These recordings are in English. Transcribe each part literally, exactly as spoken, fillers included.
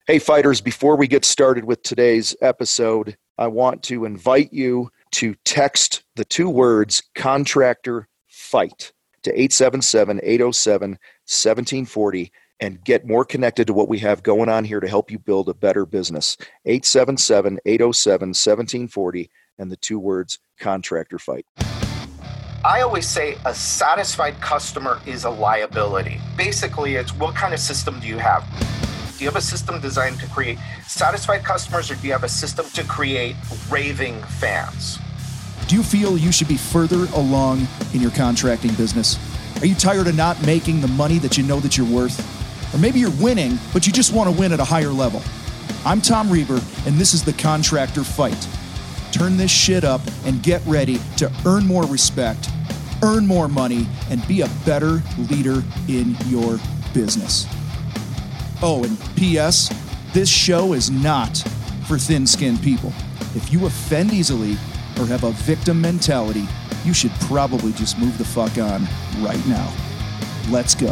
Hey, fighters, before we get started with today's episode, I want to invite you to text the two words contractor fight to eight seven seven, eight oh seven, one seven four oh and get more connected to what we have going on here to help you build a better business. eight seven seven, eight oh seven, one seven four oh and the two words contractor fight. I always say a satisfied customer is a liability. Basically, it's what kind of system do you have? Do you have a system designed to create satisfied customers, or do you have a system to create raving fans? Do you feel you should be further along in your contracting business? Are you tired of not making the money that you know that you're worth? Or maybe you're winning, but you just want to win at a higher level. I'm Tom Reber, and this is the Contractor Fight. Turn this shit up and get ready to earn more respect, earn more money, and be a better leader in your business. Oh, and P S, this show is not for thin-skinned people. If you offend easily or have a victim mentality, you should probably just move the fuck on right now. Let's go.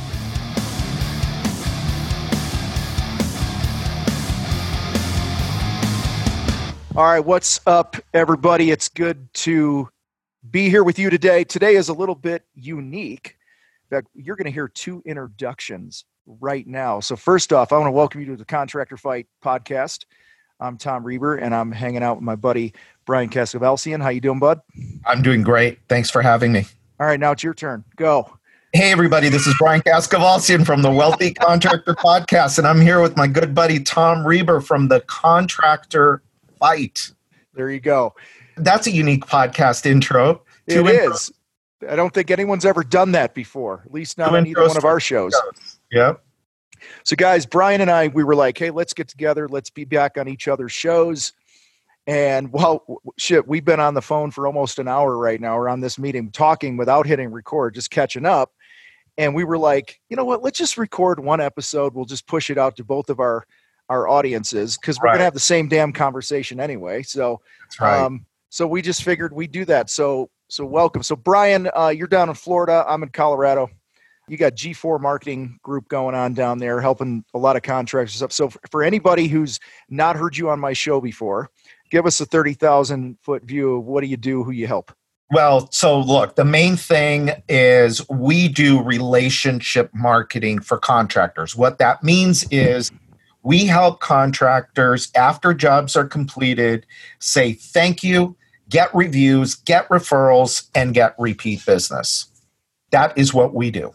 All right, what's up, everybody? It's good to be here with you today. Today is a little bit unique. In fact, you're going to hear two introductions right now. So first off, I want to welcome you to the Contractor Fight podcast. I'm Tom Reber, and I'm hanging out with my buddy, Brian Kaskavalciyan. How you doing, bud? I'm doing great. Thanks for having me. All right, now it's your turn. Go. Hey, everybody. This is Brian Kaskavalciyan from the Wealthy Contractor Podcast, and I'm here with my good buddy, Tom Reber from the Contractor Fight. There you go. That's a unique podcast intro. It Two is. Intros. I don't think anyone's ever done that before, at least not on either one of our shows. Yep. So guys, Brian and I, we were like, hey, let's get together. Let's be back on each other's shows. And well, shit, we've been on the phone for almost an hour right now. We're on this meeting talking without hitting record, just catching up. And we were like, you know what, let's just record one episode. We'll just push it out to both of our, our audiences because we're right. going to have the same damn conversation anyway. So, That's right. um, so we just figured we'd do that. So, so welcome. So Brian, uh, you're down in Florida. I'm in Colorado. You got G four Marketing Group going on down there, helping a lot of contractors up. So for anybody who's not heard you on my show before, give us a thirty thousand foot view of what do you do, who you help. Well, so look, the main thing is we do relationship marketing for contractors. What that means is we help contractors after jobs are completed say thank you, get reviews, get referrals, and get repeat business. That is what we do.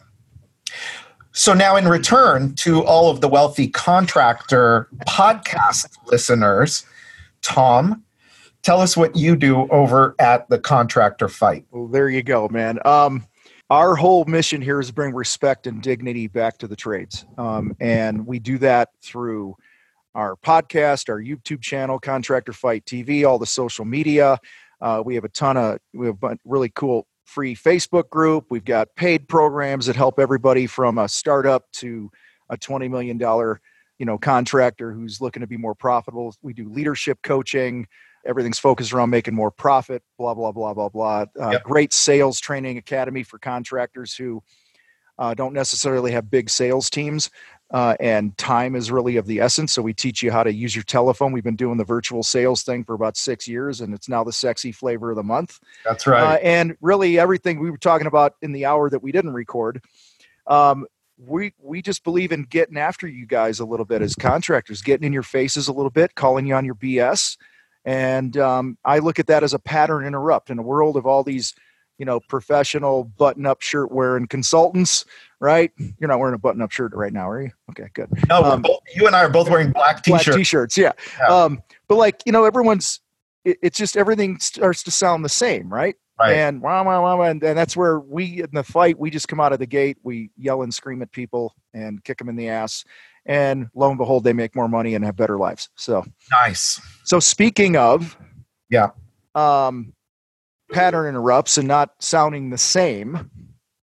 So now in return to all of the Wealthy Contractor podcast listeners, Tom, tell us what you do over at the Contractor Fight. Well, there you go, man. Um, our whole mission here is to bring respect and dignity back to the trades. Um, and we do that through our podcast, our YouTube channel, Contractor Fight T V, all the social media. Uh, we have a ton of, we have a really cool free Facebook group. We've got paid programs that help everybody from a startup to a twenty million dollars, you know, contractor who's looking to be more profitable. We do leadership coaching. Everything's focused around making more profit, blah, blah, blah, blah, blah. Uh, yep. Great sales training academy for contractors who uh, don't necessarily have big sales teams. Uh, and time is really of the essence. So we teach you how to use your telephone. We've been doing the virtual sales thing for about six years, and it's now the sexy flavor of the month. That's right. Uh, and really everything we were talking about in the hour that we didn't record, um, we we just believe in getting after you guys a little bit as contractors, getting in your faces a little bit, calling you on your B S. And um, I look at that as a pattern interrupt in a world of all these, you know, professional button-up shirt wearing consultants, right? You're not wearing a button-up shirt right now, are you? Okay, good. No, um, both, you and I are both wearing black t-shirts. Black t-shirts, yeah. yeah. Um, but like, you know, everyone's, it, it's just everything starts to sound the same, right? Right. And, wah, wah, wah, wah, and and that's where we, in the fight, we just come out of the gate, we yell and scream at people and kick them in the ass. And lo and behold, they make more money and have better lives. So nice. So speaking of, yeah, um, pattern interrupts and not sounding the same,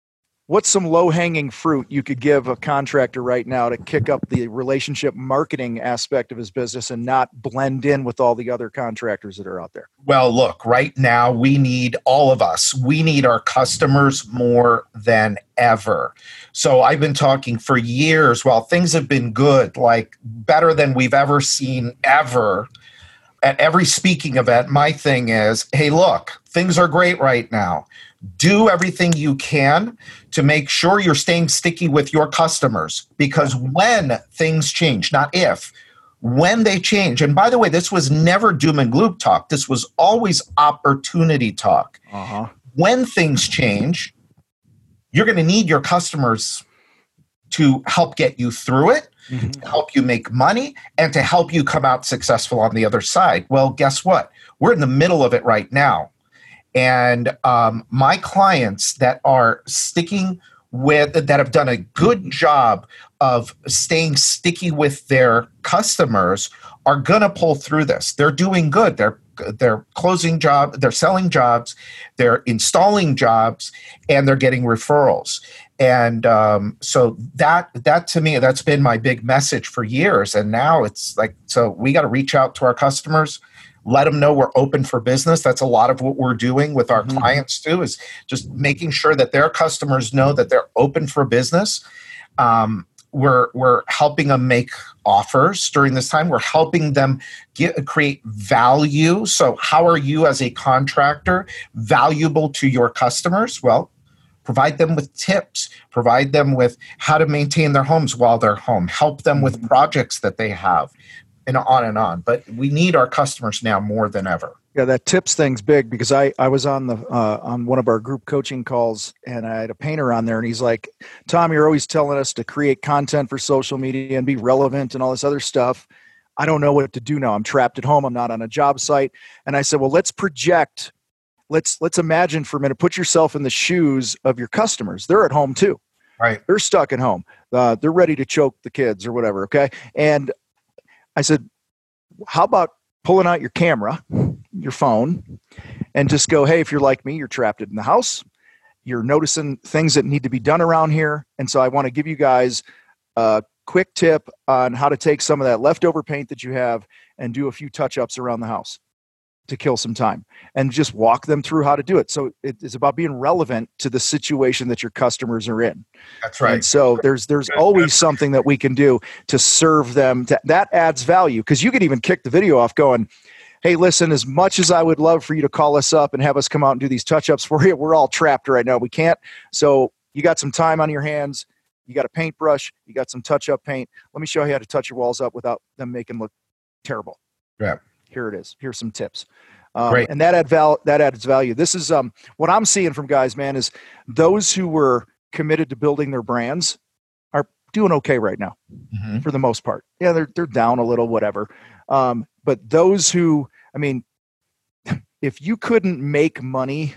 what's some low-hanging fruit you could give a contractor right now to kick up the relationship marketing aspect of his business and not blend in with all the other contractors that are out there? Well, look, right now we need all of us. We need our customers more than ever. So I've been talking for years, while things have been good, like better than we've ever seen ever, at every speaking event, my thing is, hey, look, things are great right now. Do everything you can to make sure you're staying sticky with your customers, because when things change, not if, when they change, and by the way, this was never doom and gloom talk. This was always opportunity talk. Uh-huh. When things change, you're going to need your customers to help get you through it, mm-hmm. to help you make money, and to help you come out successful on the other side. Well, guess what? We're in the middle of it right now. And um, my clients that are sticking with, that have done a good job of staying sticky with their customers, are going to pull through this. They're doing good. They're they're closing jobs, they're selling jobs, they're installing jobs, and they're getting referrals. And um, so that that to me, that's been my big message for years. And now it's like, so we got to reach out to our customers, let them know we're open for business. That's a lot of what we're doing with our mm-hmm. clients too, is just making sure that their customers know that they're open for business. Um, we're we're helping them make offers during this time. We're helping them get, create value. So how are you as a contractor valuable to your customers? Well, provide them with tips, provide them with how to maintain their homes while they're home, help them with projects that they have, and on and on. But we need our customers now more than ever. Yeah, that tips thing's big, because I, I was on the uh, on one of our group coaching calls, and I had a painter on there, and he's like, Tom, you're always telling us to create content for social media and be relevant and all this other stuff. I don't know what to do now. I'm trapped at home. I'm not on a job site. And I said, well, let's project. Let's let's imagine for a minute, put yourself in the shoes of your customers. They're at home too. Right. They're stuck at home. Uh, they're ready to choke the kids or whatever, okay? And I said, how about pulling out your camera, your phone, and just go, hey, if you're like me, you're trapped in the house. You're noticing things that need to be done around here. And so I want to give you guys a quick tip on how to take some of that leftover paint that you have and do a few touch-ups around the house to kill some time, and just walk them through how to do it. So it's about being relevant to the situation that your customers are in. That's right. And so there's there's always something that we can do to serve them. To, that adds value, because you could even kick the video off going, hey, listen, as much as I would love for you to call us up and have us come out and do these touch-ups for you, we're all trapped right now. We can't. So you got some time on your hands. You got a paintbrush. You got some touch-up paint. Let me show you how to touch your walls up without them making them look terrible. Yeah. Here it is. Here's some tips. Um, Great. And that add val- that adds value. This is um, what I'm seeing from guys, man, is those who were committed to building their brands are doing okay right now, mm-hmm. for the most part. Yeah, they're they're down a little, whatever. Um, but those who, I mean, if you couldn't make money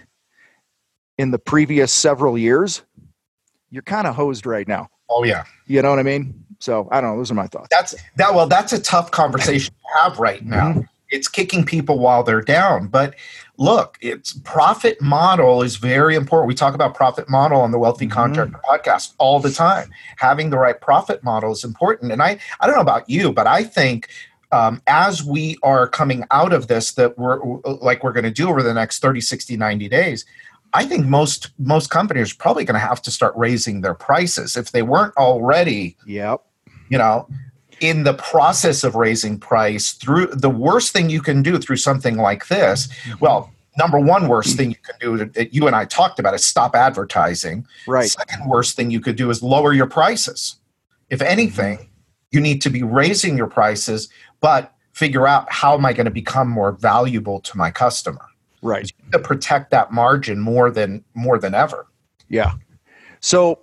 in the previous several years, you're kind of hosed right now. Oh yeah. You know what I mean? So I don't know. Those are my thoughts. That's that. Well, that's a tough conversation to have right now. Mm-hmm. It's kicking people while they're down. But look, it's profit model is very important. We talk about profit model on the Wealthy mm-hmm. Contractor podcast all the time. Having the right profit model is important. And I, I don't know about you, but I think um, as we are coming out of this, that we're like we're going to do over the next thirty, sixty, ninety days, I think most most companies are probably going to have to start raising their prices if they weren't already. Yep. You know, in the process of raising price. Through the worst thing you can do through something like this, well, number one worst thing you can do that you and I talked about is stop advertising. Right. Second worst thing you could do is lower your prices. If anything, you need to be raising your prices, but figure out how am I going to become more valuable to my customer. Right. You need to protect that margin more than more than ever. Yeah. So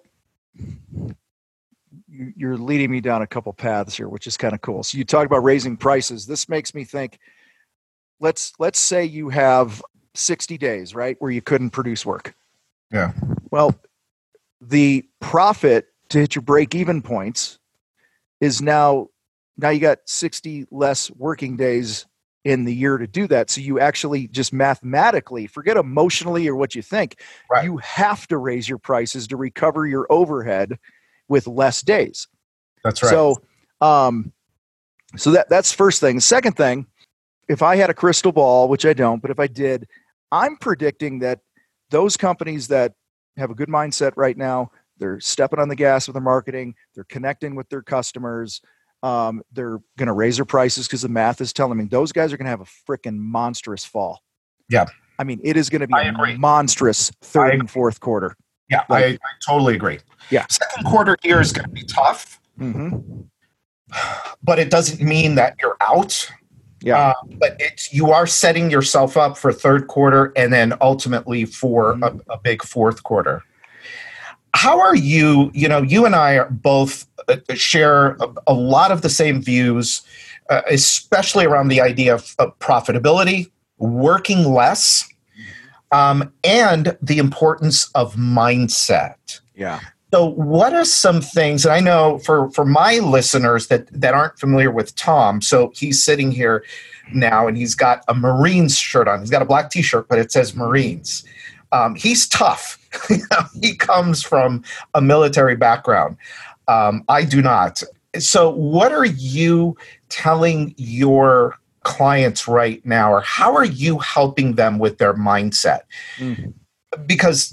you're leading me down a couple paths here, which is kind of cool. So you talk about raising prices. This makes me think, let's let's say you have sixty days, right, where you couldn't produce work. Yeah. Well, the profit to hit your break-even points is now, now you got sixty less working days in the year to do that. So you actually just mathematically, forget emotionally or what you think, Right. you have to raise your prices to recover your overhead with less days. That's right. So, um, so that that's first thing. The second thing, if I had a crystal ball, which I don't, but if I did, I'm predicting that those companies that have a good mindset right now, they're stepping on the gas with their marketing, they're connecting with their customers, um, they're going to raise their prices because the math is telling me those guys are going to have a freaking monstrous fall. Yeah. I mean, it is going to be I a agree. monstrous third and fourth quarter. Yeah, Like- I, I totally agree. Yeah. Second quarter here is going to be tough, Mm-hmm. but it doesn't mean that you're out. Yeah. Uh, but it's you are setting yourself up for third quarter and then ultimately for Mhm. a, a big fourth quarter. How are you? You know, you and I are both uh, share a, a lot of the same views, uh, especially around the idea of, of profitability, working less, um, and the importance of mindset. Yeah. So what are some things, and I know for, for my listeners that, that aren't familiar with Tom, so he's sitting here now and he's got a Marines shirt on. He's got a black t-shirt, but it says Marines. Um, he's tough. He comes from a military background. Um, I do not. So what are you telling your clients right now, or how are you helping them with their mindset? Mm. Because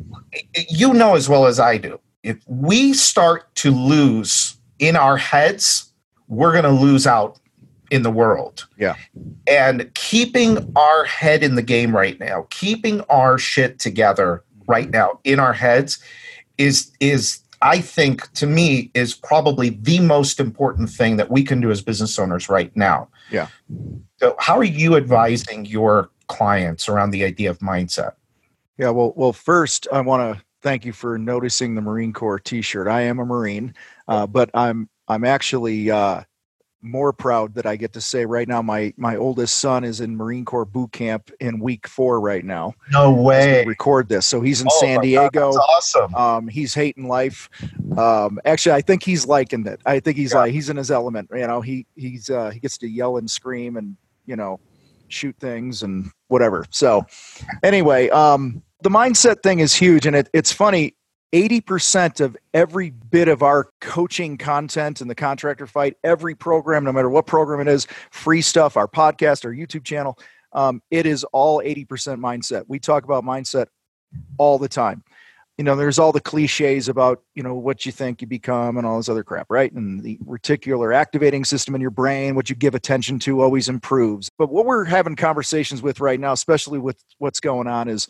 you know as well as I do, if we start to lose in our heads, we're going to lose out in the world. Yeah. And keeping our head in the game right now, keeping our shit together right now in our heads is, is I think, to me, is probably the most important thing that we can do as business owners right now. Yeah. So how are you advising your clients around the idea of mindset? Yeah. Well, well, first I want to thank you for noticing the Marine Corps t-shirt. I am a Marine, uh, but I'm, I'm actually, uh, more proud that I get to say right now, my, my oldest son is in Marine Corps boot camp in week four right now. No As way. we record this. So he's in Oh San my God, Diego. that's awesome. Um, he's hating life. Um, actually, I think he's liking it. I think he's Yeah. like, he's in his element, you know, he, he's, uh, he gets to yell and scream and, you know, shoot things and whatever. So anyway, um, the mindset thing is huge. And it, it's funny, eighty percent of every bit of our coaching content in the Contractor Fight, every program, no matter what program it is, free stuff, our podcast, our YouTube channel, um, it is all eighty percent mindset. We talk about mindset all the time. You know, there's all the cliches about, you know, what you think you become and all this other crap, right? And the reticular activating system in your brain, what you give attention to always improves. But what we're having conversations with right now, especially with what's going on, is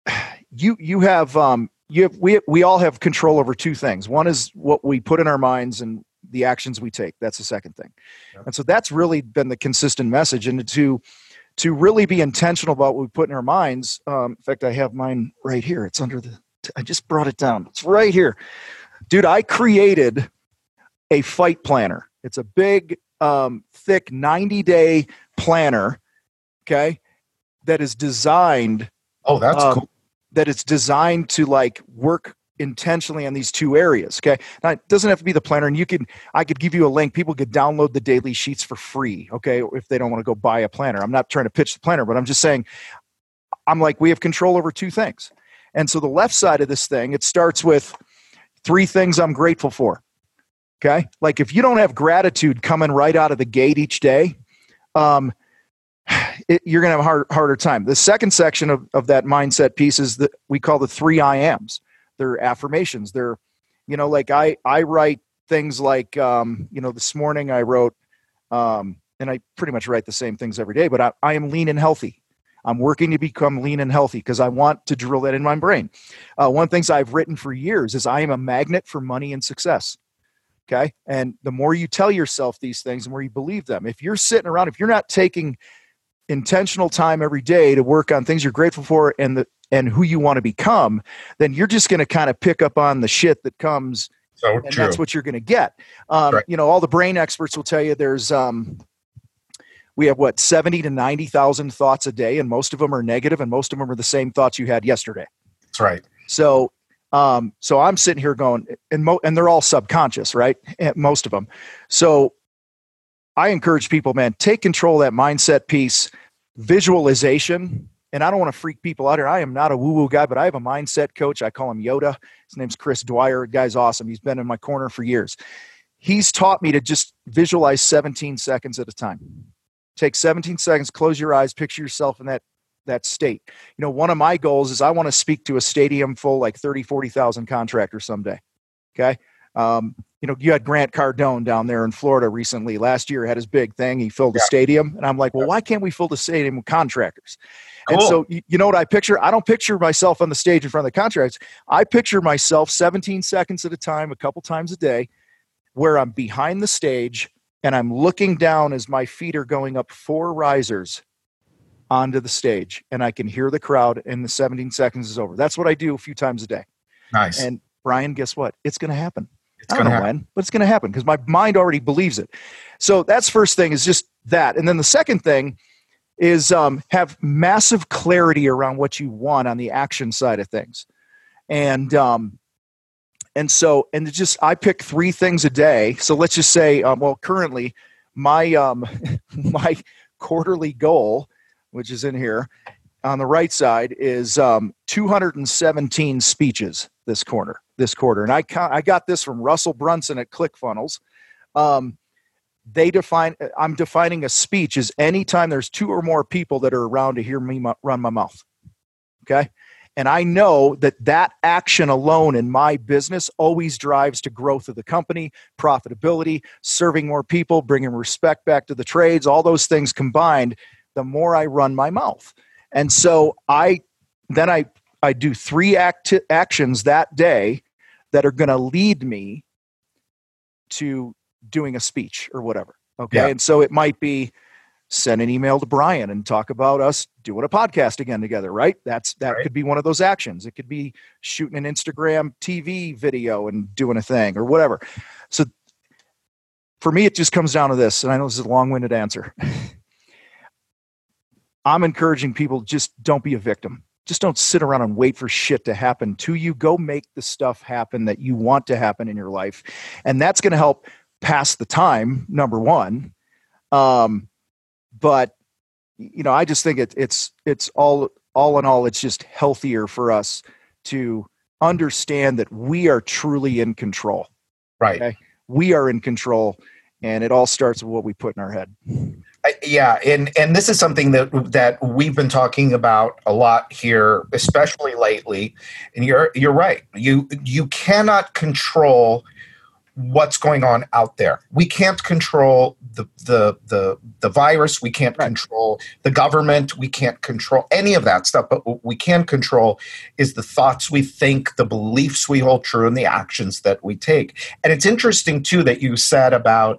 you you have um you have, we we all have control over two things. One is what we put in our minds and the actions we take. That's the second thing. Yeah. And so that's really been the consistent message. And to to really be intentional about what we put in our minds. Um, in fact, I have mine right here. It's under the. I just brought it down. It's right here, dude. I created a fight planner. It's a big, um, thick ninety day planner. Okay, that is designed. Oh, that's um, cool. That it's designed to like work intentionally on these two areas. Okay. Now it doesn't have to be the planner, and you can, I could give you a link. People could download the daily sheets for free. Okay. If they don't want to go buy a planner. I'm not trying to pitch the planner, but I'm just saying, I'm like, we have control over two things. And so the left side of this thing, it starts with three things I'm grateful for. Okay. Like if you don't have gratitude coming right out of the gate each day, um, It, you're going to have a hard, harder time. The second section of, of that mindset piece is that we call the three I ams. They're affirmations. They're, you know, like I, I write things like, um, you know, this morning I wrote, um, and I pretty much write the same things every day, but I, I am lean and healthy. I'm working to become lean and healthy because I want to drill that in my brain. Uh, one of the things I've written for years is I am a magnet for money and success. Okay. And the more you tell yourself these things, the more you believe them. If you're sitting around, if you're not taking intentional time every day to work on things you're grateful for and the and who you want to become, then you're just going to kind of pick up on the shit that comes, So and true. that's what you're going to get. Um, Right. You know, all the brain experts will tell you there's um, we have what seventy to ninety thousand thoughts a day, and most of them are negative, and most of them are the same thoughts you had yesterday. That's right. So, um, so I'm sitting here going, and mo- and they're all subconscious, right? And most of them. So I encourage people, man, take control of that mindset piece, visualization. And I don't want to freak people out here. I am not a woo-woo guy, but I have a mindset coach. I call him Yoda. His name's Chris Dwyer. The guy's awesome. He's been in my corner for years. He's taught me to just visualize seventeen seconds at a time. Take seventeen seconds, close your eyes, picture yourself in that, that state. You know, one of my goals is I want to speak to a stadium full like thirty, forty thousand contractors someday. Okay. Um, you know, you had Grant Cardone down there in Florida recently. Last year had his big thing. He filled the yeah. stadium. And I'm like, well, why can't we fill the stadium with contractors? Cool. And so, you know what I picture? I don't picture myself on the stage in front of the contractors. I picture myself seventeen seconds at a time, a couple times a day, where I'm behind the stage and I'm looking down as my feet are going up four risers onto the stage. And I can hear the crowd and the seventeen seconds is over. That's what I do a few times a day. Nice. And Brian, guess what? It's going to happen. It's I don't know happen. when, but it's going to happen because my mind already believes it. So that's first thing is just that. And then the second thing is um, have massive clarity around what you want on the action side of things. And, um, and so, and just, I pick three things a day. So let's just say, um, well, currently my, um, my quarterly goal, which is in here on the right side, is um, two hundred seventeen speeches this quarter, this quarter. And I I got this from Russell Brunson at ClickFunnels. Um, they define, I'm defining a speech as anytime there's two or more people that are around to hear me run my mouth. Okay. And I know that that action alone in my business always drives to growth of the company, profitability, serving more people, bringing respect back to the trades, all those things combined, the more I run my mouth. And so I, then I, I do three act- actions that day that are going to lead me to doing a speech or whatever. Okay. Yeah. And so it might be send an email to Brian and talk about us doing a podcast again together, right? That's, that right. could be one of those actions. It could be shooting an Instagram T V video and doing a thing or whatever. So for me, it just comes down to this. And I know this is a long-winded answer. I'm encouraging people, just don't be a victim. Just don't sit around and wait for shit to happen to you. Go make the stuff happen that you want to happen in your life. And that's going to help pass the time, number one. Um, but, you know, I just think it, it's, it's all, all in all, it's just healthier for us to understand that we are truly in control. Right. Okay? We are in control, and it all starts with what we put in our head. Yeah, and and this is something that that we've been talking about a lot here, especially lately. And you're you're right. You you cannot control what's going on out there. We can't control the the the the virus. We can't right. control the government. We can't control any of that stuff. But what we can control is the thoughts we think, the beliefs we hold true, and the actions that we take. And it's interesting too that you said about.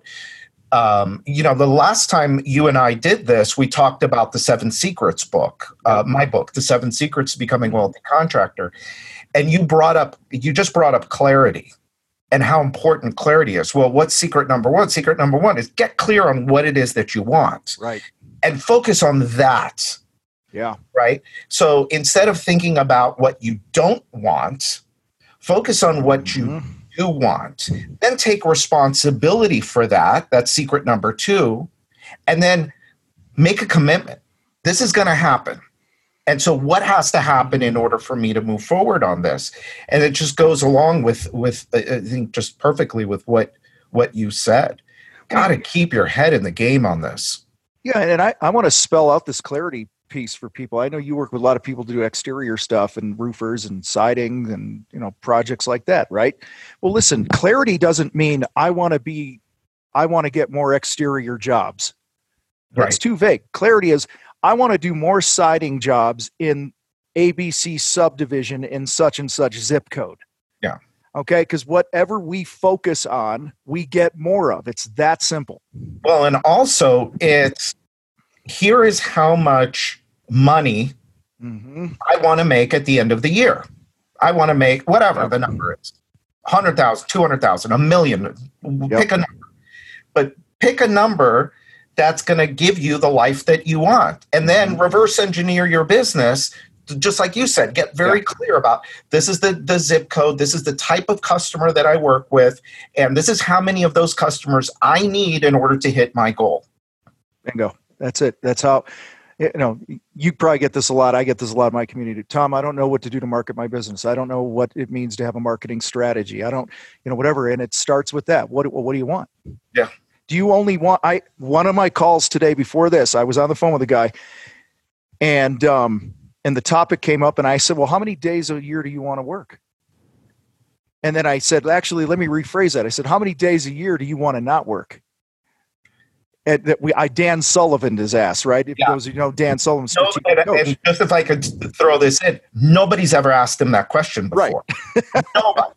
Um, you know, the last time you and I did this, we talked about the Seven Secrets book, uh, my book, The Seven Secrets to Becoming a Wealthy Contractor. And you brought up, you just brought up clarity and how important clarity is. Well, what's secret number one? Secret number one is get clear on what it is that you want. Right. And focus on that. Yeah. Right. So instead of thinking about what you don't want, focus on what mm-hmm. you you want, then take responsibility for that. That's secret number two. And then make a commitment. This is going to happen. And so what has to happen in order for me to move forward on this? And it just goes along with, with I think, just perfectly with what, what you said. Got to keep your head in the game on this. Yeah. And I, I want to spell out this clarity piece for people. I know you work with a lot of people to do exterior stuff and roofers and siding and, you know, projects like that, right? Well, listen, clarity doesn't mean I want to be, I want to get more exterior jobs. That's right. Too vague. Clarity is I want to do more siding jobs in A B C subdivision in such and such zip code. Yeah. Okay. Because whatever we focus on, we get more of. It's that simple. Well, and also it's, here is how much money mm-hmm. I want to make at the end of the year. I want to make whatever yep. the number is, one hundred thousand, two hundred thousand, a million, yep. pick a number. But pick a number that's going to give you the life that you want. And then reverse engineer your business just like you said, get very yeah. clear about this is the, the zip code, this is the type of customer that I work with, and this is how many of those customers I need in order to hit my goal. Bingo. That's it. That's how, you know, you probably get this a lot. I get this a lot in my community. Tom, I don't know what to do to market my business. I don't know what it means to have a marketing strategy. I don't, you know, whatever. And it starts with that. What, what do you want? Yeah. Do you only want, I, one of my calls today before this, I was on the phone with a guy and, um, and the topic came up and I said, well, how many days a year do you want to work? And then I said, actually, let me rephrase that. I said, how many days a year do you want to not work? And that we, I Dan Sullivan his ass, right? If yeah. those, you know, Dan Sullivan. No, and, and just if I could throw this in, nobody's ever asked him that question before. Right. Nobody.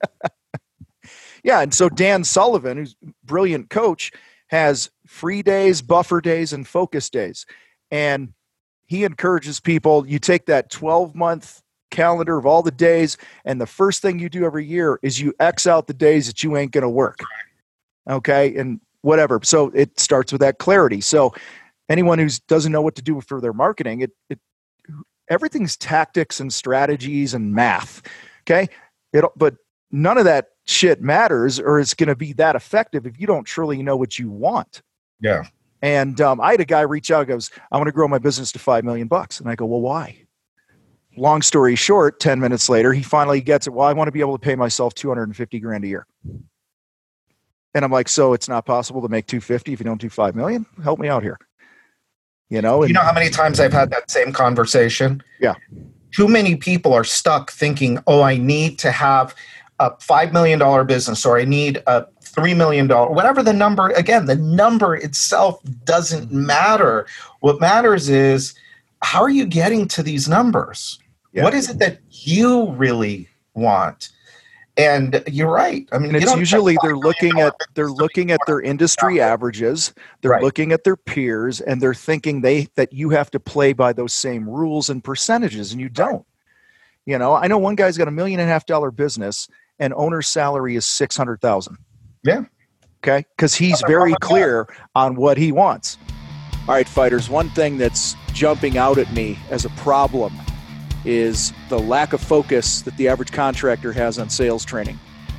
Yeah, and so Dan Sullivan, who's a brilliant coach, has free days, buffer days, and focus days. And he encourages people, you take that twelve-month calendar of all the days, and the first thing you do every year is you X out the days that you ain't going to work. Okay? And whatever. So it starts with that clarity. So anyone who doesn't know what to do for their marketing, it, it everything's tactics and strategies and math. Okay. It, but none of that shit matters or it's going to be that effective if you don't truly know what you want. Yeah. And um, I had a guy reach out and goes, I want to grow my business to five million bucks. And I go, well, why? Long story short, ten minutes later, he finally gets it. Well, I want to be able to pay myself two hundred fifty grand a year. And I'm like, so it's not possible to make two hundred fifty if you don't do five million? Help me out here. You know, and, you know how many times I've had that same conversation? Yeah. Too many people are stuck thinking, oh, I need to have a five million dollars business or I need a three million dollars, whatever the number. Again, the number itself doesn't matter. What matters is, how are you getting to these numbers? Yeah. What is it that you really want? And you're right. I mean, and it's usually they're looking at they're looking at their industry averages. They're right. looking at their peers, and they're thinking they that you have to play by those same rules and percentages, and you don't. Right. You know, I know one guy's got a million and a half dollar business, and owner's salary is six hundred thousand. Yeah. Okay, because he's very clear on what he wants. All right, fighters. One thing that's jumping out at me as a problem is the lack of focus that the average contractor has on sales training.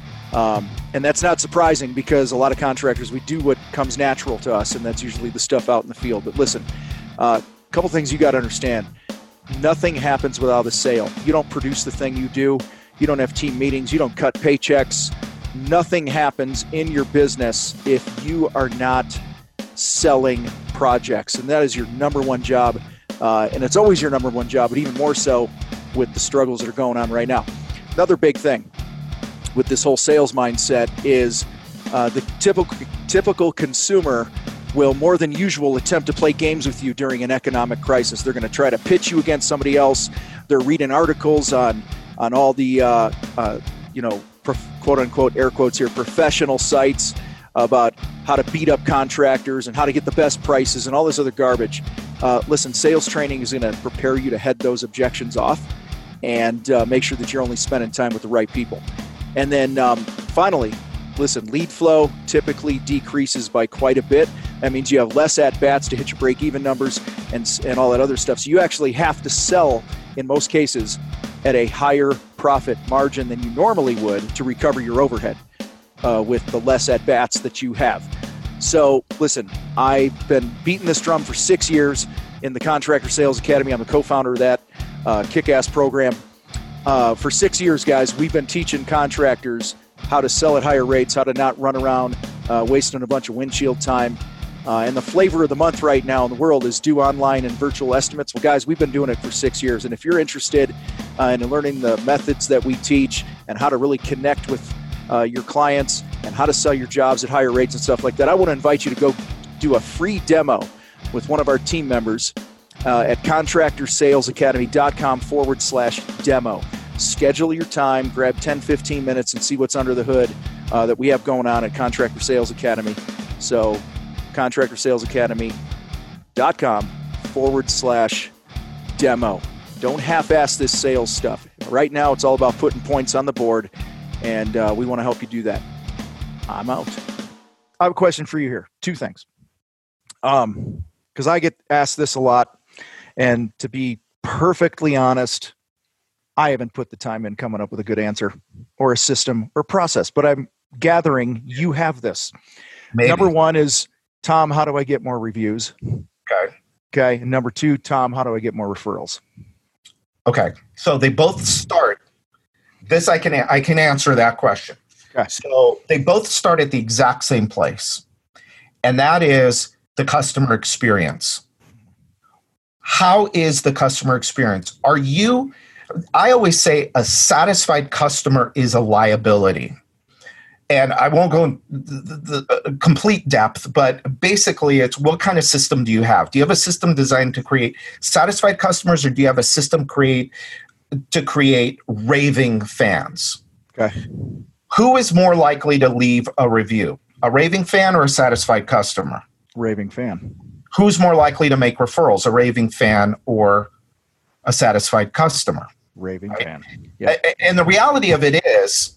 Um, and that's not surprising because a lot of contractors, we do what comes natural to us, and that's usually the stuff out in the field. But listen, a uh, couple things you got to understand. Nothing happens without a sale. You don't produce the thing you do. You don't have team meetings. You don't cut paychecks. Nothing happens in your business if you are not selling projects. And that is your number one job. Uh, and it's always your number one job, but even more so with the struggles that are going on right now. Another big thing with this whole sales mindset is uh, the typical typical consumer will more than usual attempt to play games with you during an economic crisis. They're going to try to pitch you against somebody else. They're reading articles on on all the uh, uh, you know prof- quote unquote air quotes here professional sites about how to beat up contractors and how to get the best prices and all this other garbage. Uh, listen, sales training is going to prepare you to head those objections off and uh, make sure that you're only spending time with the right people. And then um, finally, listen, lead flow typically decreases by quite a bit. That means you have less at-bats to hit your break-even numbers and, and all that other stuff. So you actually have to sell, in most cases, at a higher profit margin than you normally would to recover your overhead uh, with the less at-bats that you have. So listen, I've been beating this drum for six years in the Contractor Sales Academy. I'm the co-founder of that uh, kick-ass program. Uh, for six years, guys, we've been teaching contractors how to sell at higher rates, how to not run around uh, wasting a bunch of windshield time. Uh, and the flavor of the month right now in the world is do online and virtual estimates. Well, guys, we've been doing it for six years. And if you're interested uh, in learning the methods that we teach and how to really connect with uh, your clients and how to sell your jobs at higher rates and stuff like that, I want to invite you to go do a free demo with one of our team members uh, at contractorsalesacademy.com forward slash demo. Schedule your time, grab ten, fifteen minutes and see what's under the hood uh, that we have going on at Contractor Sales Academy. So contractorsalesacademy.com forward slash demo. Don't half-ass this sales stuff. Right now, it's all about putting points on the board, and uh, we want to help you do that. I'm out. I have a question for you here. Two things. Um, because I get asked this a lot, and to be perfectly honest, I haven't put the time in coming up with a good answer or a system or process, but I'm gathering you have this. Maybe. Number one is, Tom, how do I get more reviews? Okay. Okay. And number two, Tom, how do I get more referrals? Okay. So they both start. This I can I can answer that question. Okay. So they both start at the exact same place, and that is the customer experience. How is the customer experience? Are you, I always say a satisfied customer is a liability. And I won't go in the, the, the complete depth, but basically it's what kind of system do you have? Do you have a system designed to create satisfied customers, or do you have a system create to create raving fans? Okay. Who is more likely to leave a review? A raving fan or a satisfied customer? Raving fan. Who's more likely to make referrals, a raving fan or a satisfied customer? Raving right? fan. Yeah. And the reality of it is,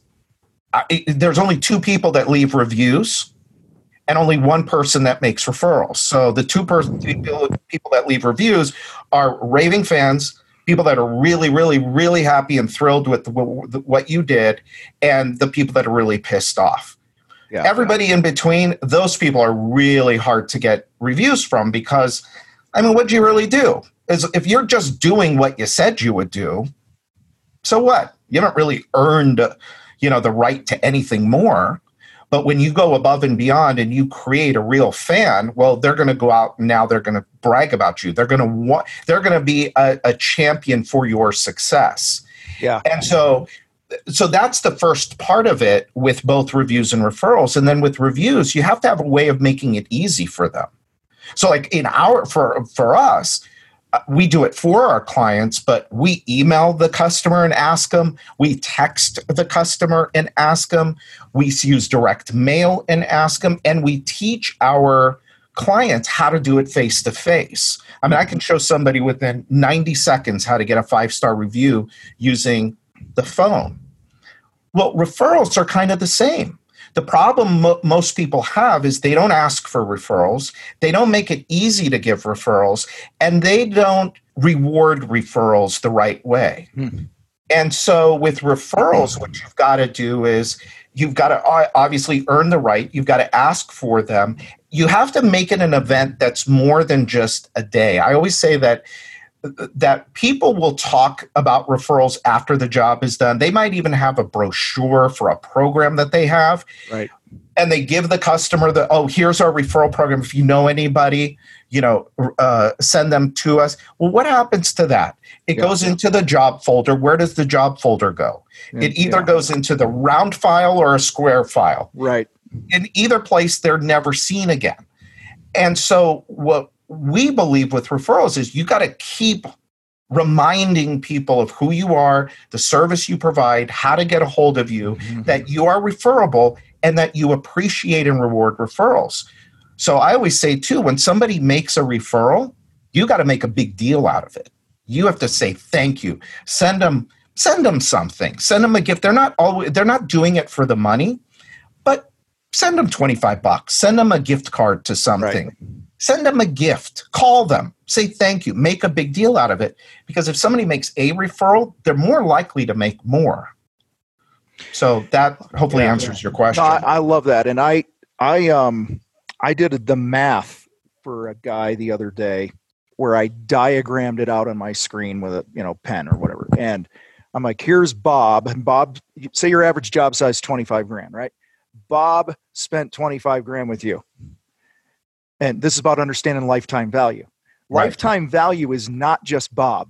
I, there's only two people that leave reviews and only one person that makes referrals. So the two person, people, people that leave reviews are raving fans, people that are really, really, really happy and thrilled with the, what you did, and the people that are really pissed off. Yeah. Everybody in between, those people are really hard to get reviews from because, I mean, what'd you really do? Is if you're just doing what you said you would do, so what? You haven't really earned, you know, the right to anything more. But when you go above and beyond and you create a real fan, well, they're going to go out and now they're going to brag about you. They're going to want, they're going to be a, a champion for your success. Yeah. And so, so that's the first part of it with both reviews and referrals. And then with reviews, you have to have a way of making it easy for them. So like in our, for, for us, we do it for our clients, but we email the customer and ask them. We text the customer and ask them. We use direct mail and ask them. And we teach our clients how to do it face to face. I mean, I can show somebody within ninety seconds how to get a five-star review using the phone. Well, referrals are kind of the same. The problem mo- most people have is they don't ask for referrals, they don't make it easy to give referrals, and they don't reward referrals the right way. Hmm. And so with referrals, what you've got to do is you've got to obviously earn the right, you've got to ask for them. You have to make it an event that's more than just a day. I always say that that people will talk about referrals after the job is done. They might even have a brochure for a program that they have. Right. And they give the customer the, oh, here's our referral program. If you know anybody, you know, uh, send them to us. Well, what happens to that? It yeah. goes into the job folder. Where does the job folder go? Yeah. It either yeah. goes into the round file or a square file. Right. In either place, they're never seen again. And so what we believe with referrals is you got to keep reminding people of who you are, the service you provide, how to get a hold of you, mm-hmm. that you are referable, and that you appreciate and reward referrals. So I always say, too, when somebody makes a referral, you got to make a big deal out of it. You have to say thank you. Send them, send them something. Send them a gift. They're not always, they're not doing it for the money, but send them twenty-five bucks. Send them a gift card to something. Right. Send them a gift. Call them. Say thank you. Make a big deal out of it. Because if somebody makes a referral, they're more likely to make more. So that hopefully yeah, answers yeah. your question. No, I, I love that. And I I um I did the math for a guy the other day where I diagrammed it out on my screen with a you know pen or whatever. And I'm like, here's Bob. And Bob, say your average job size is twenty-five grand, right? Bob spent twenty-five grand with you. And this is about understanding lifetime value. Right. Lifetime value is not just Bob.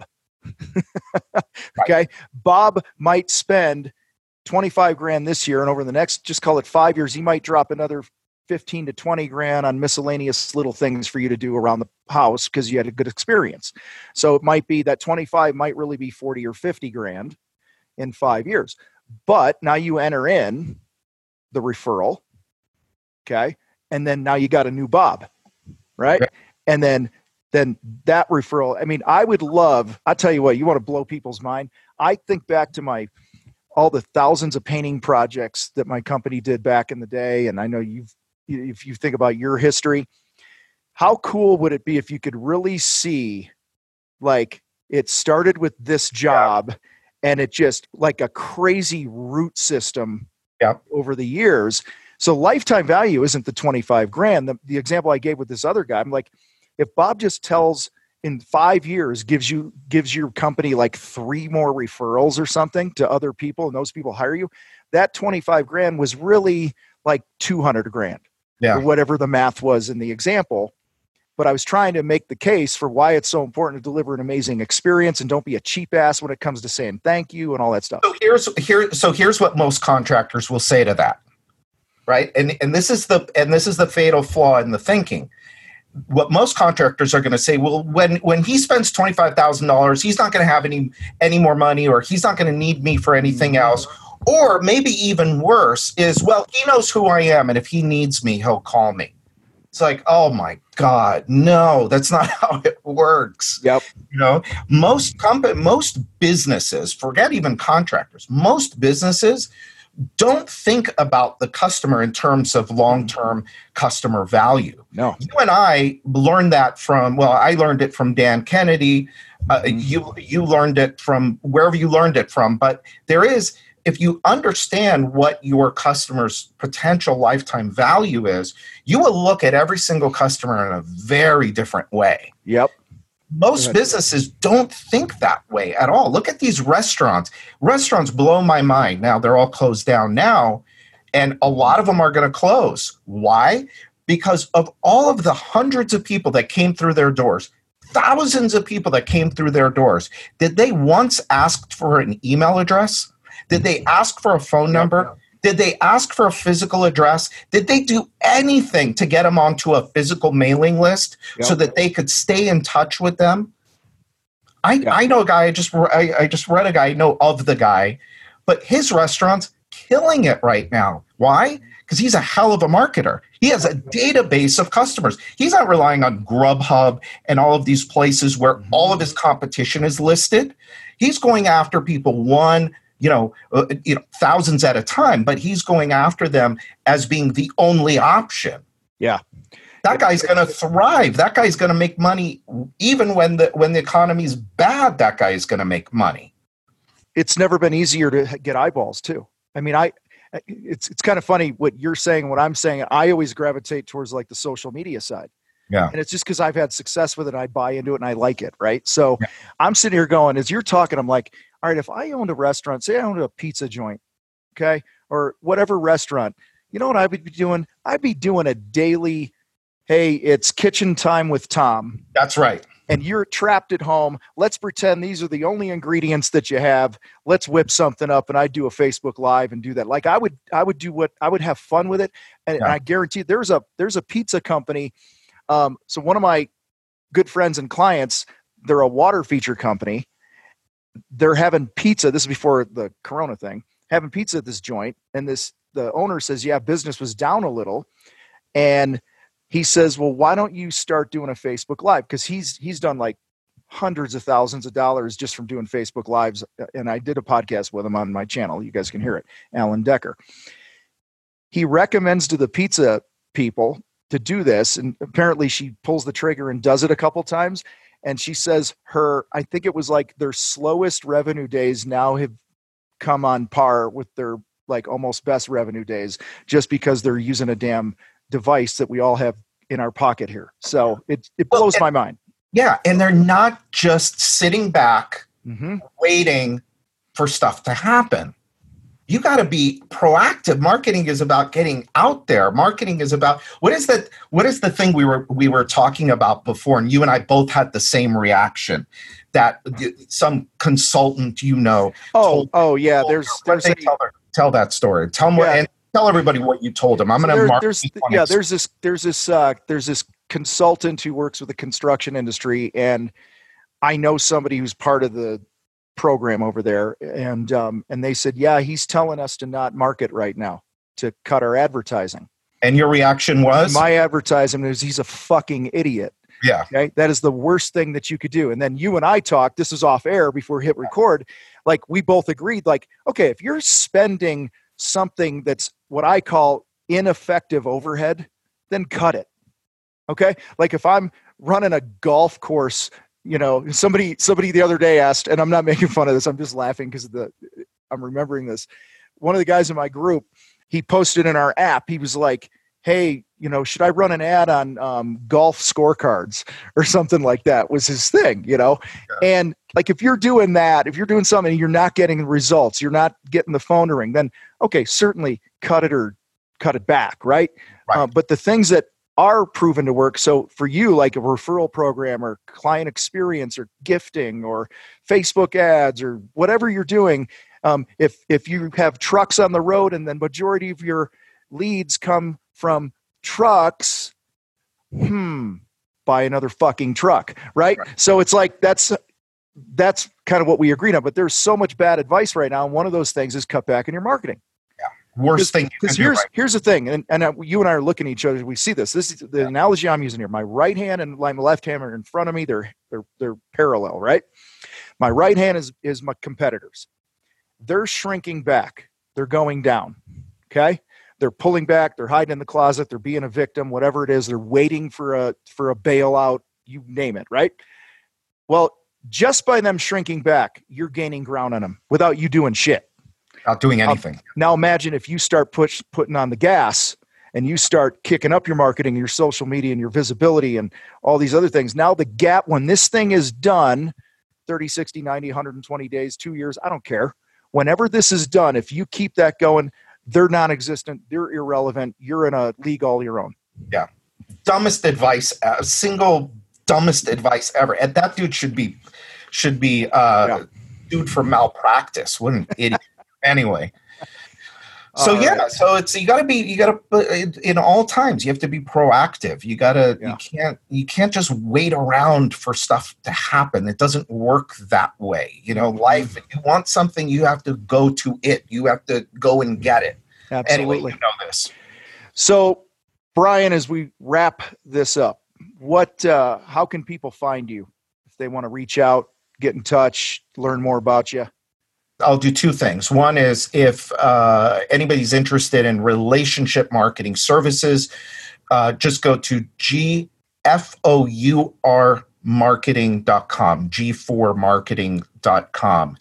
Okay. Right. Bob might spend twenty-five grand this year, and over the next, just call it five years, he might drop another fifteen to twenty grand on miscellaneous little things for you to do around the house because you had a good experience. So it might be that twenty-five might really be forty or fifty grand in five years. But now you enter in the referral. Okay. And then now you got a new Bob. Right. Okay. And then, then that referral, I mean, I would love, I'll tell you what, you want to blow people's mind. I think back to my, all the thousands of painting projects that my company did back in the day. And I know you've, if you think about your history, how cool would it be if you could really see, like, it started with this job, yeah. and it just like a crazy root system Yep. over the years. So lifetime value isn't the twenty-five grand. The, the example I gave with this other guy, I'm like, if Bob just tells in five years, gives you, gives your company like three more referrals or something to other people, and those people hire you, that twenty-five grand was really like two hundred grand Yeah. or whatever the math was in the example. But I was trying to make the case for why it's so important to deliver an amazing experience and don't be a cheap ass when it comes to saying thank you and all that stuff. So here's here. So here's what most contractors will say to that, right? And and this is the and this is the fatal flaw in the thinking. What most contractors are going to say, well, when when he spends twenty-five thousand dollars, he's not going to have any any more money, or he's not going to need me for anything else. Or maybe even worse is, well, he knows who I am, and if he needs me, he'll call me. It's like, oh my God, no, that's not how it works. Yep. You know, most comp- most businesses, forget even contractors, most businesses don't think about the customer in terms of long-term customer value. No. You and I learned that from, well, I learned it from Dan Kennedy. Uh, you you learned it from wherever you learned it from. But there is, if you understand what your customer's potential lifetime value is, you will look at every single customer in a very different way. Yep. Most businesses don't think that way at all. Look at these restaurants. Restaurants blow my mind. Now, they're all closed down now, and a lot of them are going to close. Why? Because of all of the hundreds of people that came through their doors, thousands of people that came through their doors, did they once ask for an email address? Did they ask for a phone number? Did they ask for a physical address? Did they do anything to get them onto a physical mailing list Yep. so that they could stay in touch with them? I, Yep. I know a guy, I just, I, I just read a guy, I know of the guy, but his restaurant's killing it right now. Why? Because he's a hell of a marketer. He has a database of customers. He's not relying on Grubhub and all of these places where all of his competition is listed. He's going after people one, you know, uh, you know, thousands at a time, but he's going after them as being the only option. Yeah. That guy's going to thrive. That guy's going to make money even when the when the economy's bad. That guy is going to make money. It's never been easier to get eyeballs too. I mean, I it's it's kind of funny what you're saying, what I'm saying. I always gravitate towards like the social media side. Yeah. And it's just because I've had success with it. I buy into it and I like it. Right. So Yeah. I'm sitting here going, as you're talking, I'm like, all right, if I owned a restaurant, say I owned a pizza joint, okay, or whatever restaurant, you know what I would be doing? I'd be doing a daily, hey, it's kitchen time with Tom. That's right. And you're trapped at home. Let's pretend these are the only ingredients that you have. Let's whip something up, and I do a Facebook Live and do that. Like I would, I would do what I would have fun with it, and, Yeah. and I guarantee there's a there's a pizza company. Um, so one of my good friends and clients, they're a water feature company. They're having pizza. This is before the Corona thing. Having pizza at this joint, and this the owner says, "Yeah, business was down a little," and he says, well, why don't you start doing a Facebook Live? Because he's he's done like hundreds of thousands of dollars just from doing Facebook Lives. And I did a podcast with him on my channel. You guys can hear it. Alan Decker. He recommends to the pizza people to do this. And apparently she pulls the trigger and does it a couple times. And she says her, I think it was like their slowest revenue days now have come on par with their like almost best revenue days just because they're using a damn device that we all have in our pocket here. So it it Well, blows and- my mind. Yeah. And they're not just sitting back Mm-hmm. waiting for stuff to happen. You got to be proactive. Marketing is about getting out there. Marketing is about what is that? What is the thing we were we were talking about before? And you and I both had the same reaction. That some consultant, you know, Oh, told, oh yeah. told There's her- there's they a, tell, her, tell that story. Tell them what, Yeah. and tell everybody what you told them. I'm so going to there- mark. there's each one yeah. as- There's this there's this uh, there's this consultant who works with the construction industry, and I know somebody who's part of the program over there, and um, and they said, yeah, he's telling us to not market right now, to cut our advertising. and your reaction was, My advertisement is he's a fucking idiot. yeah, Okay. That is the worst thing that you could do. And then you and I talked, this is off air before we hit record. Like we both agreed, like, okay, if you're spending something that's what I call ineffective overhead, then cut it. Okay. Like if I'm running a golf course you know, somebody somebody the other day asked, and I'm not making fun of this, I'm just laughing because the I'm remembering this. One of the guys in my group, he posted in our app, he was like, hey, you know, should I run an ad on um, golf scorecards or something like that was his thing, you know? Yeah. And like, if you're doing that, if you're doing something and you're not getting results, you're not getting the phone to ring, then okay, certainly cut it or cut it back. Right. right. Uh, but the things that are proven to work. So for you, like a referral program or client experience or gifting or Facebook ads or whatever you're doing. Um, if, if you have trucks on the road and then majority of your leads come from trucks, hmm, buy another fucking truck, right? right? So it's like, that's, that's kind of what we agreed on, but there's so much bad advice right now. And one of those things is cut back in your marketing. Yeah. Worst thing. Because here's, right. here's the thing. And, and uh, you and I are looking at each other. We see this, this is the yeah. analogy I'm using here. My right hand and my left hand are in front of me. They're, they're, they're parallel, right? My right hand is, is my competitors. They're shrinking back. They're going down. Okay. They're pulling back. They're hiding in the closet. They're being a victim, whatever it is. They're waiting for a, for a bailout. You name it. Right. Well, just by them shrinking back, you're gaining ground on them without you doing shit. Not doing anything. Um, now imagine if you start push, putting on the gas and you start kicking up your marketing, your social media and your visibility and all these other things. Now the gap, when this thing is done, thirty, sixty, ninety, one hundred twenty days, two years, I don't care. Whenever this is done, if you keep that going, they're non-existent. They're irrelevant. You're in a league all your own. Yeah. Dumbest advice, uh, single dumbest advice ever. And that dude should be, should be uh, yeah. dude for malpractice. What an idiot. Anyway. So, uh, yeah. Right. So it's, you gotta be, you gotta, in all times, you have to be proactive. You gotta, yeah. you can't, you can't just wait around for stuff to happen. It doesn't work that way. You know, life, if you want something, you have to go to it. You have to go and get it. Absolutely. Anyway, you know this. So, Brian, as we wrap this up, what, uh, how can people find you if they want to reach out, get in touch, learn more about you? I'll do two things. One is if uh, anybody's interested in relationship marketing services, uh, just go to G F O U R marketing dot com, G four marketing dot com.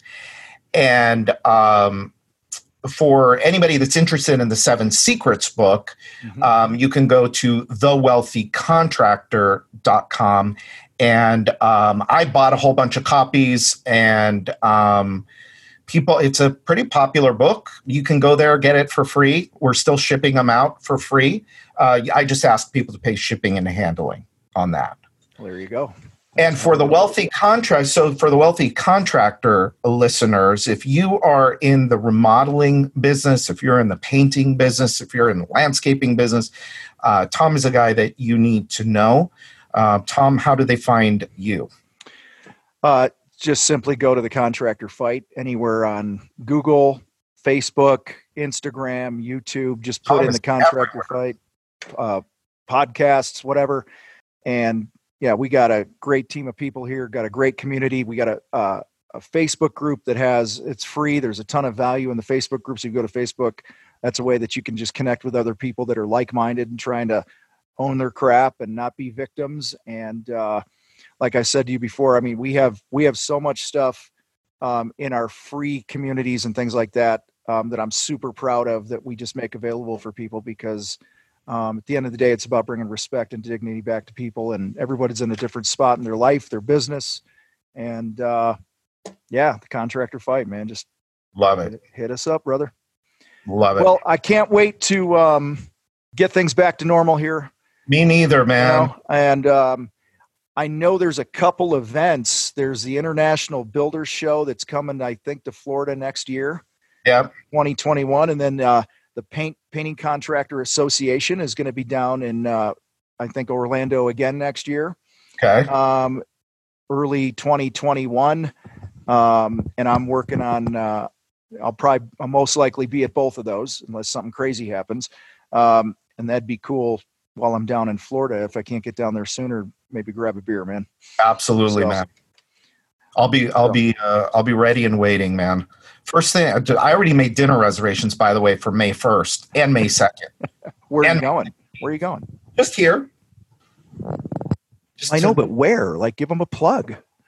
And um, for anybody that's interested in the Seven Secrets book, mm-hmm. um, you can go to the wealthy contractor dot com. And um, I bought a whole bunch of copies and um, people, it's a pretty popular book. You can go there, get it for free. We're still shipping them out for free. Uh, I just ask people to pay shipping and handling on that. Well, there you go. And for the wealthy contract, so for the wealthy contractor listeners, if you are in the remodeling business, if you're in the painting business, if you're in the landscaping business, uh, Tom is a guy that you need to know. Uh, Tom, how do they find you? Uh, just simply go to the Contractor Fight anywhere on Google, Facebook, Instagram, YouTube. Just put Tom in the Contractor everywhere. Fight, uh, podcasts, whatever. And yeah, we got a great team of people here, got a great community. We got a, uh, a Facebook group that has, it's free. There's a ton of value in the Facebook group. So you go to Facebook. That's a way that you can just connect with other people that are like-minded and trying to own their crap and not be victims. And, uh, like I said to you before, I mean, we have, we have so much stuff, um, in our free communities and things like that, um, that I'm super proud of that we just make available for people because, um, at the end of the day, it's about bringing respect and dignity back to people, and everybody's in a different spot in their life, their business. And, uh, yeah, the Contractor Fight, man, just love it. Hit, hit us up, brother. Love it. Well, I can't wait to, um, get things back to normal here. Me neither, man. You know? And, um, I know there's a couple events. There's the International Builders Show that's coming, I think, to Florida next year. Yeah. twenty twenty-one. And then uh, the Paint Painting Contractor Association is going to be down in, uh, I think, Orlando again next year. Okay. Um, early twenty twenty-one. Um, and I'm working on, uh, I'll probably, I'll most likely be at both of those unless something crazy happens. Um, and that'd be cool while I'm down in Florida. If I can't get down there sooner, maybe grab a beer, man. Absolutely, so, man. I'll be, I'll so. be, uh, I'll be ready and waiting, man. First thing, I already made dinner reservations, by the way, for May first and May second. Where are and you going? Where are you going? Just here. Just I to, know, but where? Like, give them a plug.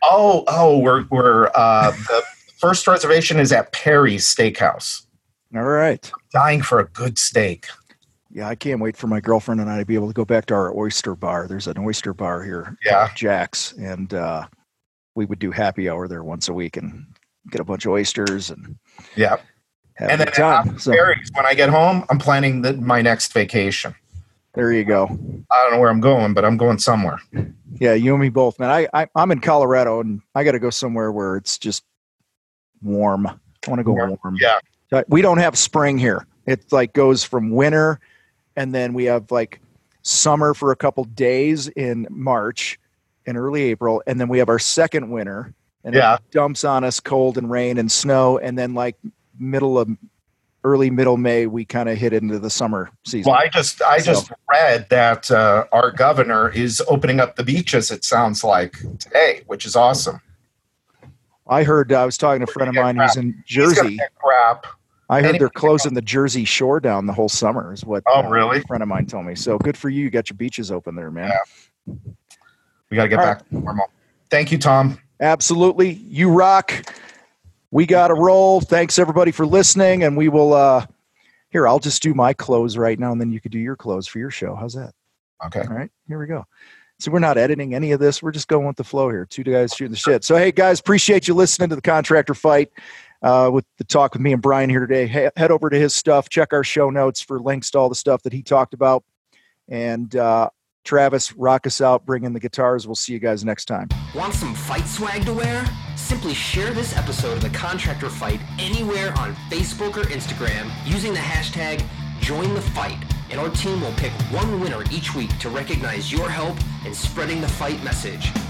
Oh, oh, we're we're uh, the first reservation is at Perry's Steakhouse. All right. Dying for a good steak. Yeah, I can't wait for my girlfriend and I to be able to go back to our oyster bar. There's an oyster bar here, Yeah. Jack's, and uh, we would do happy hour there once a week and get a bunch of oysters and Yeah. have And a then good time. after So Perry's, when I get home, I'm planning the, my next vacation. there you go. I don't know where I'm going, but I'm going somewhere. Yeah, you and me both, man. I, I I'm in Colorado and I got to go somewhere where it's just warm. I want to go Warm, warm. yeah. Uh, We don't have spring here. It like goes from winter, and then we have like summer for a couple days in March and early April, and then we have our second winter, and Yeah. it dumps on us cold and rain and snow, and then like middle of early middle May we kind of hit into the summer season. Well, I just I So- just read that uh, our governor is opening up the beaches. It sounds like today, which is awesome. I heard uh, I was talking to a friend of Get mine crap. who's in He's gonna Jersey. get crap. I heard Anyway. they're closing the Jersey Shore down the whole summer. Is what? Oh, uh, really? A friend of mine told me. So good for you. You got your beaches open there, man. Yeah. We got to get All back to normal. Thank you, Tom. Absolutely. You rock. We got to roll. Thanks everybody for listening. And we will, uh, here, I'll just do my close right now and then you could do your close for your show. How's that? Okay. All right, here we go. So we're not editing any of this. We're just going with the flow here. Two guys shooting the shit. So, hey guys, appreciate you listening to the Contractor Fight uh, with the talk with me and Brian here today. He- head over to his stuff. Check our show notes for links to all the stuff that he talked about. And uh, Travis, rock us out. Bring in the guitars. We'll see you guys next time. Want some fight swag to wear? Simply share this episode of the Contractor Fight anywhere on Facebook or Instagram using the hashtag JoinTheFight, and our team will pick one winner each week to recognize your help in spreading the fight message.